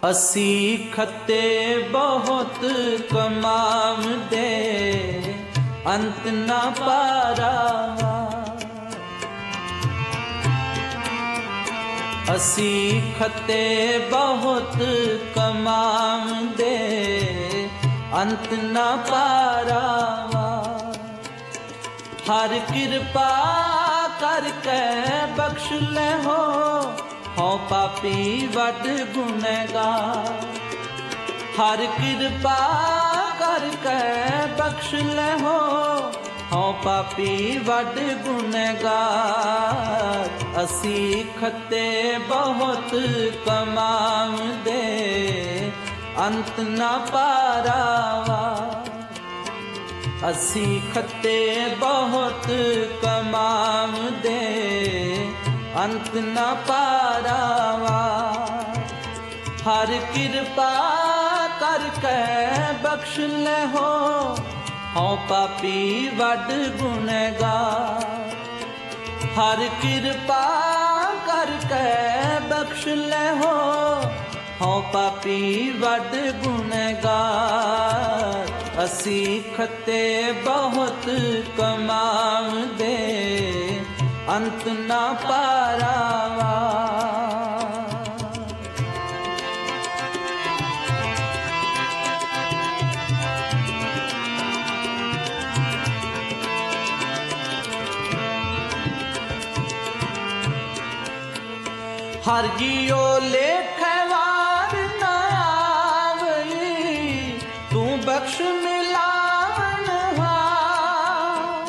ਅਸੀਂ ਖੱਤੇ ਬਹੁਤ ਕਮਾਵਦੇ, ਅੰਤ ਨਾ ਪਾਰਾਵਾ। ਅਸੀਂ ਖੱਤੇ ਬਹੁਤ ਕਮਾਵਦੇ, ਅੰਤ ਨਾ ਪਾਰਾਵਾ। ਹਰ ਕਿਰਪਾ ਕਰਕੇ ਬਖਸ਼ ਲੈ ਹੋ, ਹਉ ਪਾਪੀ ਵੱਡ ਗੁਨਹਗਾਰ। ਹਰ ਕਿਰਪਾ ਕਰਕੇ ਬਖਸ਼ ਲੈ ਹੋ, ਹਉ ਪਾਪੀ ਵੱਡ ਗੁਨਹਗਾਰ। ਅਸੀਂ ਖੱਤੇ ਬਹੁਤ ਕਮਾਵਦੇ, ਅੰਤ ਨਾ ਪਾਰਾਵਾ। ਅਸੀਂ ਖੱਤੇ ਬਹੁਤ ਕਮਾਵਦੇ, ਅੰਤ ਨਾ ਪਾਰਾਵਾ। ਹਰ ਕਿਰਪਾ ਕਰਕੇ ਬਖਸ਼ ਲੈ ਹੋ, ਹਉ ਪਾਪੀ ਵੱਡ ਗੁਨਹਗਾਰ। ਹਰ ਕਿਰਪਾ ਕਰਕੇ ਬਖਸ਼ ਲੈ ਹੋ, ਹਉ ਪਾਪੀ ਵੱਡ ਗੁਨਹਗਾਰ। ਅਸੀਂ ਖੱਤੇ ਬਹੁਤ ਕਮਾਵਦੇ, ਅੰਤ ਨਾ ਪਾਰਾਵਾ। ਹਰ ਜੀਓ ਲੇਖੇ ਵਾਰ ਨਾ ਆਵਈ, ਤੂੰ ਬਖਸ਼ ਮਿਲਾਵਨ ਹਾਰ।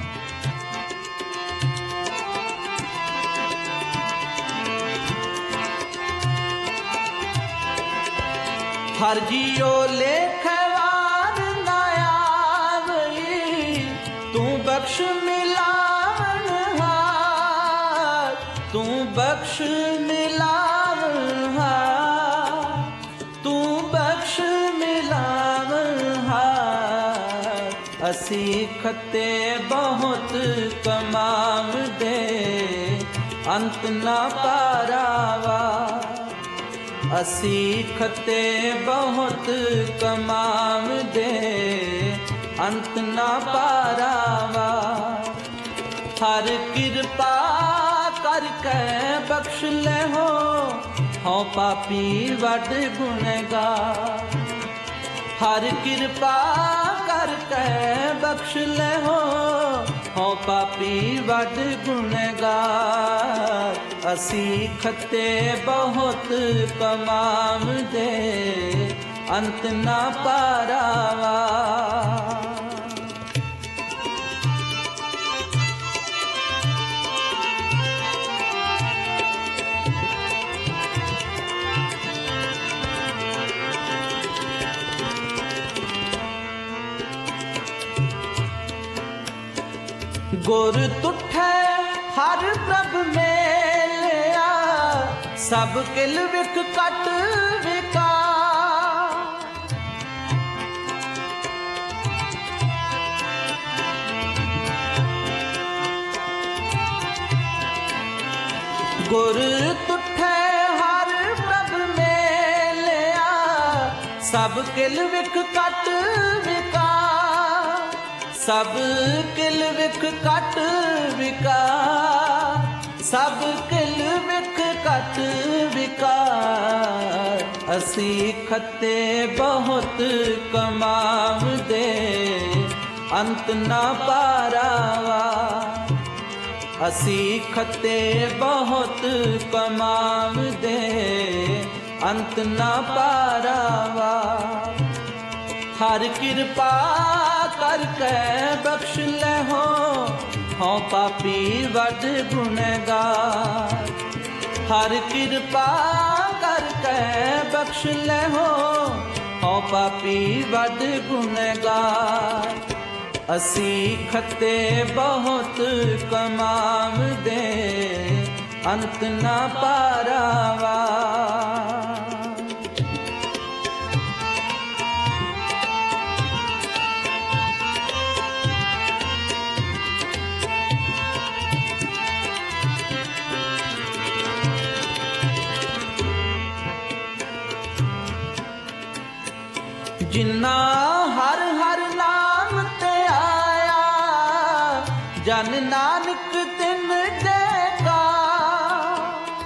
ਹਰ ਜੀਓ ਲੇਖੇ ਵਾਰ ਨਾ ਆਵਈ, ਤੂੰ ਬਖਸ਼ ਮਿਲਾਵਨ ਹਾਰ। ਤੂੰ ਬਖਸ਼ ਮਿਲਾਵਨ ਹਾਰ, ਤੂੰ ਬਖਸ਼ ਮਿਲਾਵਨ ਹਾਰ। ਅਸੀਂ ਖੱਤੇ ਬਹੁਤ ਕਮਾਵਦੇ, ਅੰਤ ਨਾ ਪਾਰਾਵਾ। ਅਸੀਂ ਖੱਤੇ ਬਹੁਤ ਕਮਾਵਦੇ, ਅੰਤ ਨਾ ਪਾਰਾਵਾ। ਹਰ ਕਿਰਪਾ ਕਰਕੇ ਬਖਸ਼ ਲੈ ਹੋ, ਹਉ ਪਾਪੀ ਵੱਡ ਗੁਨਹਗਾਰ। ਹਰ ਕਿਰਪਾ ਕਰਕੇ ਬਖਸ਼ ਲੈ ਹੋ, ਹਉ ਪਾਪੀ ਵੱਡ ਗੁਨਹਗਾਰ। ਅਸੀਂ ਖੱਤੇ ਬਹੁਤ ਕਮਾਵਦੇ, ਅੰਤ ਨਾ ਪਾਰਾਵਾ। ਗੁਰ ਤੁਠੈ ਹਰ ਪ੍ਰਭ ਮੇਲਿਆ, ਸਭ ਕਿਲ ਵਿਖ ਕਟ ਵਿਕਾਰ। ਗੁਰ ਤੁਠੈ ਹਰ ਪ੍ਰਭ ਮੇਲਿਆ, ਸਭ ਕਿਲ ਵਿਖ ਕਟ ਵਿਕਾਰ। ਸਭ ਕਿਲ ਵਿਖ ਕਟ ਵਿਕਾਰ, ਸਭ ਕਿਲ ਵਿਖ ਕਟ ਵਿਕਾਰ। ਅਸੀਂ ਖੱਤੇ ਬਹੁਤ ਕਮਾਵਦੇ, ਅੰਤ ਨਾ ਪਾਰਾਵਾ। ਅਸੀਂ ਖੱਤੇ ਬਹੁਤ ਕਮਾਵਦੇ, ਅੰਤ ਨਾ ਪਾਰਾਵਾ। ਹਰ ਕਿਰਪਾ ਕਰਕੇ ਬਖਸ਼ ਲੈ ਹੋ, ਹਉ ਪਾਪੀ ਵੱਡ ਗੁਨਹਗਾਰ। ਹਰ ਕਿਰਪਾ ਕਰਕੇ ਬਖਸ਼ ਲੈ ਹੋ, ਹਉ ਪਾਪੀ ਵੱਡ ਗੁਨਹਗਾਰ। ਅਸੀਂ ਖੱਤੇ ਬਹੁਤ ਕਮਾਵਦੇ, ਅੰਤ ਨਾ ਪਾਰਾਵਾ। ਜਿਨਾ ਹਰ ਹਰ ਨਾਮ ਤੇ ਆਇਆ, ਜਨ ਨਾਨਕ ਤਿਨ ਜੈਕਾਰ।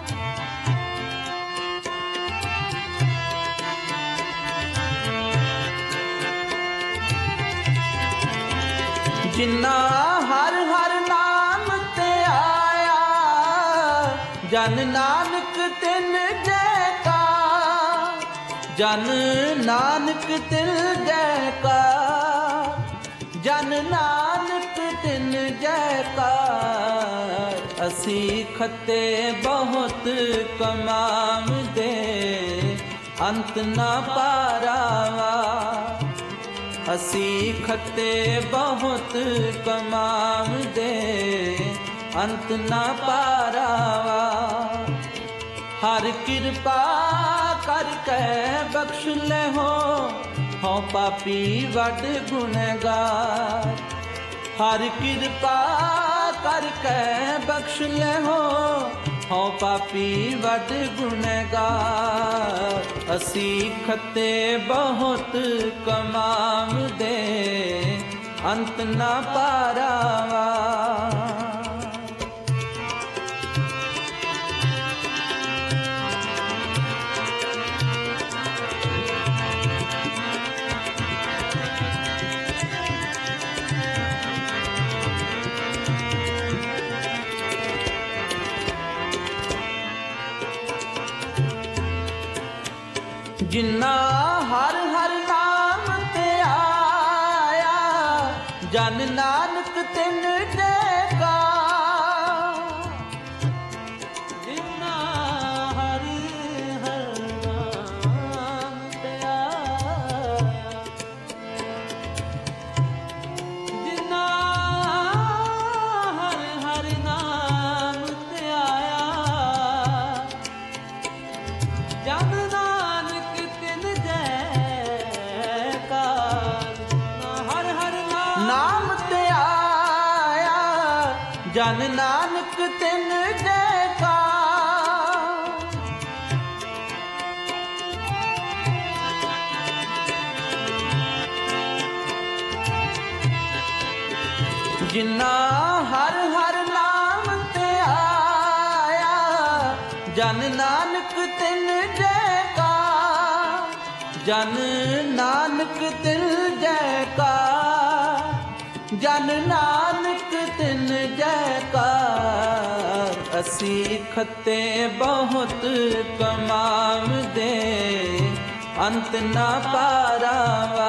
ਜਿਨਾ ਹਰ ਹਰ ਨਾਮ ਤੇ ਆਇਆ, ਜਨ ਨਾਨਕ ਤਿਨ ਜੈਕਾਰ। ਜਨ ਨਾਨਕ ਤਿਨ ਜੈਕਾਰ, ਜਨ ਨਾਨਕ ਤਿਨ ਜੈਕਾਰ। ਅਸੀਂ ਖੱਤੇ ਬਹੁਤ ਕਮਾਵਦੇ, ਅੰਤ ਨਾ ਪਾਰਾਵਾ। ਅਸੀਂ ਖੱਤੇ ਬਹੁਤ ਕਮਾਵਦੇ, ਅੰਤ ਨਾ ਪਾਰਾਵਾ। ਹਰ ਕਿਰਪਾ ਕਰਕੇ ਬਖਸ਼ ਲੈਹੋ, ਹਉ ਪਾਪੀ ਵੱਡ ਗੁਨਹਗਾਰ। ਹਰ ਕਿਰਪਾ ਕਰਕੇ ਬਖਸ਼ ਲੈਹੋ, ਹਉ ਪਾਪੀ ਵੱਡ ਗੁਨਹਗਾਰ। ਅਸੀਂ ਖੱਤੇ ਬਹੁਤ ਕਮਾਵਦੇ, ਅੰਤ ਨਾ ਪਾਰਾਵਾ। ਜਿਨਾ ਹਰ ਹਰ ਨਾਮ ਤੇ ਆਇਆ, ਜਨ ਨਾਨਕ ਤਿਨ ਜੈਕਾਰ। ਜਿਨਾ ਹਰ ਹਰ ਨਾਮ ਤੇ ਆਇਆ, ਜਿਨਾ ਹਰ ਹਰ ਨਾਮ ਤੇ ਆਇਆ, ਜਨ ਜਨ ਨਾਨਕ ਤਿਨ ਜੈਕਾਰ। ਜਿਨਾ ਹਰ ਹਰ ਨਾਮ ਤੇ ਆਇਆ, ਜਨ ਨਾਨਕ ਤਿਨ ਜੈਕਾਰ। ਜਨ ਨਾਨਕ ਤਿਨ ਜੈਕਾਰ, ਜਨ ਨਾਨਕ ਤਿਨ ਜੈਕਾਰ। ਅਸੀਂ ਖੱਤੇ ਬਹੁਤ ਕਮਾਵਦੇ, ਅੰਤ ਨਾ ਪਾਰਾਵਾ।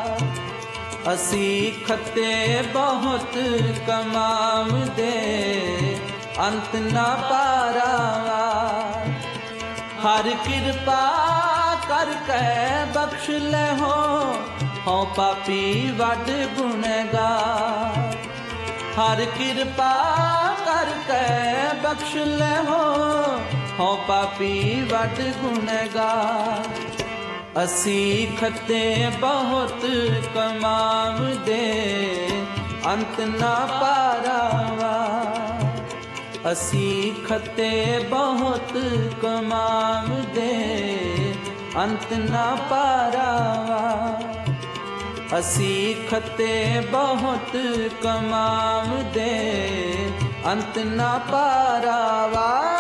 ਅਸੀਂ ਖੱਤੇ ਬਹੁਤ ਕਮਾਵਦੇ, ਅੰਤ ਨਾ ਪਾਰਾਵਾ। ਹਰ ਕਿਰਪਾ ਕਰਕੇ ਬਖਸ਼ ਲੈਹੋ, ਹਉ ਪਾਪੀ ਵੱਡ ਗੁਨਹਗਾਰ। ਹਰ ਕਿਰਪਾ ਕਰਕੇ ਬਖਸ਼ ਲੈਹੋ, ਹਉ ਪਾਪੀ ਵੱਡ ਗੁਨਹਗਾਰ। ਅਸੀਂ ਖੱਤੇ ਬਹੁਤ ਕਮਾਵਦੇ, ਅੰਤ ਨਾ ਪਾਰਾਵਾ। ਅਸੀਂ ਖੱਤੇ ਬਹੁਤ ਕਮਾਵਦੇ, ਅੰਤ ਨਾ ਪਾਰਾਵਾ। ਅਸੀਂ ਖੱਤੇ ਬਹੁਤ ਕਮਾਵਦੇ, ਅੰਤ ਨਾ ਪਾਰਾਵਾ।